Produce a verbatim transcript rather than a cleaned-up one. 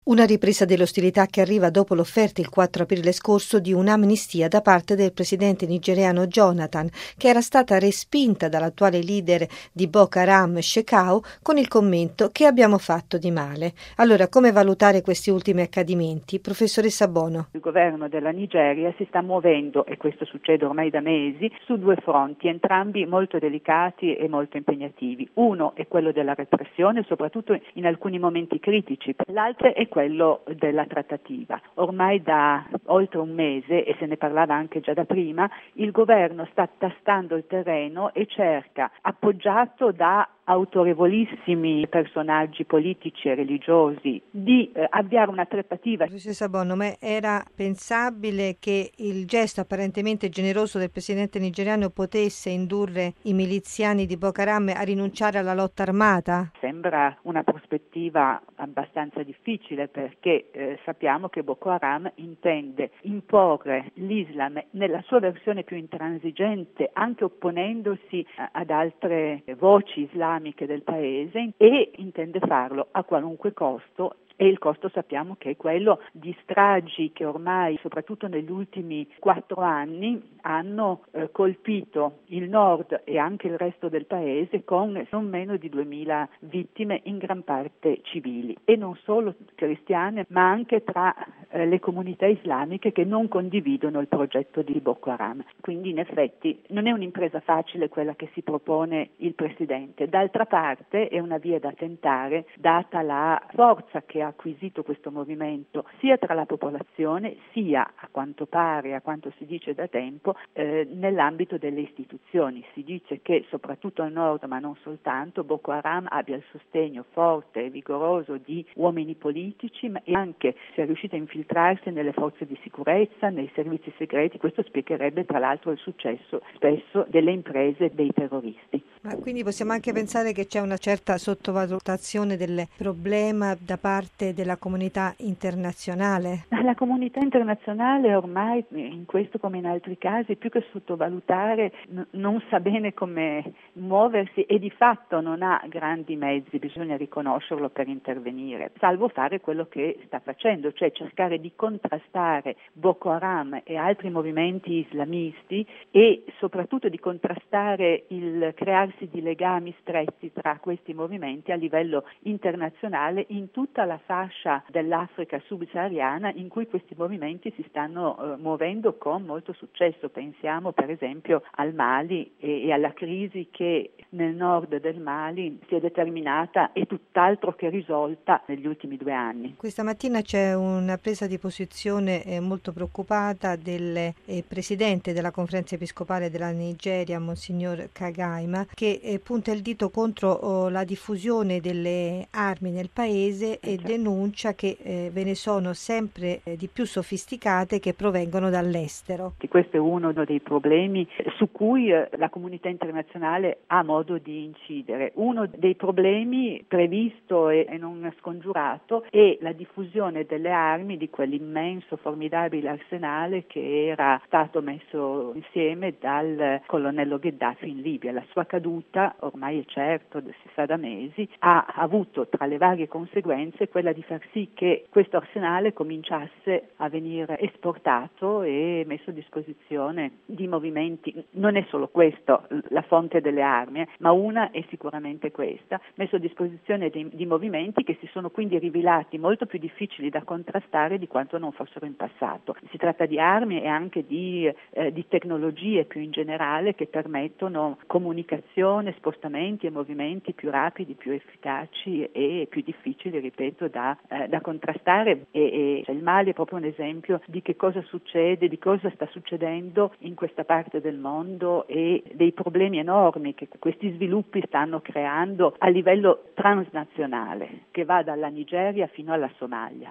Una ripresa delle ostilità che arriva dopo l'offerta il quattro aprile scorso di un'amnistia da parte del presidente nigeriano Jonathan, che era stata respinta dall'attuale leader di Boko Haram, Shekau, con il commento che abbiamo fatto di male. Allora, come valutare questi ultimi accadimenti? Professoressa Bono. Il governo della Nigeria si sta muovendo, e questo succede ormai da mesi, su due fronti, entrambi molto delicati e molto impegnativi. Uno è quello della repressione, soprattutto in alcuni momenti critici, l'altro è quello della trattativa. Ormai da oltre un mese, e se ne parlava anche già da prima, il governo sta tastando il terreno e cerca, appoggiato da autorevolissimi personaggi politici e religiosi, di eh, avviare una trattativa. Professoressa Bono, ma era pensabile che il gesto apparentemente generoso del presidente nigeriano potesse indurre i miliziani di Boko Haram a rinunciare alla lotta armata? Sembra una prospettiva abbastanza difficile perché eh, sappiamo che Boko Haram intende imporre l'Islam nella sua versione più intransigente, anche opponendosi a, ad altre voci islamiche del paese, e intende farlo a qualunque costo. E il costo sappiamo che è quello di stragi che ormai, soprattutto negli ultimi quattro anni, hanno eh, colpito il nord e anche il resto del paese con non meno di duemila vittime, in gran parte civili, e non solo cristiane, ma anche tra eh, le comunità islamiche che non condividono il progetto di Boko Haram. Quindi in effetti non è un'impresa facile quella che si propone il Presidente. D'altra parte è una via da tentare, data la forza che ha acquisito questo movimento sia tra la popolazione sia, a quanto pare, a quanto si dice da tempo, eh, nell'ambito delle istituzioni. Si dice che soprattutto al nord, ma non soltanto, Boko Haram abbia il sostegno forte e vigoroso di uomini politici, ma anche sia riuscita a infiltrarsi nelle forze di sicurezza, nei servizi segreti. Questo spiegherebbe tra l'altro il successo spesso delle imprese dei terroristi. Ma quindi possiamo anche pensare che c'è una certa sottovalutazione del problema da parte della comunità internazionale? La comunità internazionale ormai, in questo come in altri casi, più che sottovalutare, n- non sa bene come muoversi e di fatto non ha grandi mezzi, bisogna riconoscerlo, per intervenire, salvo fare quello che sta facendo, cioè cercare di contrastare Boko Haram e altri movimenti islamisti, e soprattutto di contrastare il crearsi di legami stretti tra questi movimenti a livello internazionale in tutta la fascia dell'Africa subsahariana in cui questi movimenti si stanno eh, muovendo con molto successo. Pensiamo per esempio al Mali e, e alla crisi che nel nord del Mali si è determinata e tutt'altro che risolta negli ultimi due anni. Questa mattina c'è una presa di posizione eh, molto preoccupata del eh, presidente della Conferenza Episcopale della Nigeria, Monsignor Kagaima, che eh, punta il dito contro oh, la diffusione delle armi nel paese e denuncia che eh, ve ne sono sempre eh, di più sofisticate che provengono dall'estero. Questo è uno dei problemi su cui eh, la comunità internazionale ha modo di incidere. Uno dei problemi previsto e, e non scongiurato è la diffusione delle armi, di quell'immenso, formidabile arsenale che era stato messo insieme dal colonnello Gheddafi in Libia. La sua caduta, ormai è certo, si sa da mesi, ha avuto tra le varie conseguenze quella di far sì che questo arsenale cominciasse a venire esportato e messo a disposizione di movimenti. Non è solo questo la fonte delle armi, eh, ma una è sicuramente questa, messo a disposizione di, di movimenti che si sono quindi rivelati molto più difficili da contrastare di quanto non fossero in passato. Si tratta di armi e anche di, eh, di tecnologie più in generale che permettono comunicazione, spostamenti e movimenti più rapidi, più efficaci e più difficili, ripeto, da, eh, da contrastare. E, e cioè, il Mali è proprio un esempio di che cosa succede, di cosa sta succedendo in questa parte del mondo e dei problemi enormi che questi sviluppi stanno creando a livello transnazionale, che va dalla Nigeria fino alla Somalia.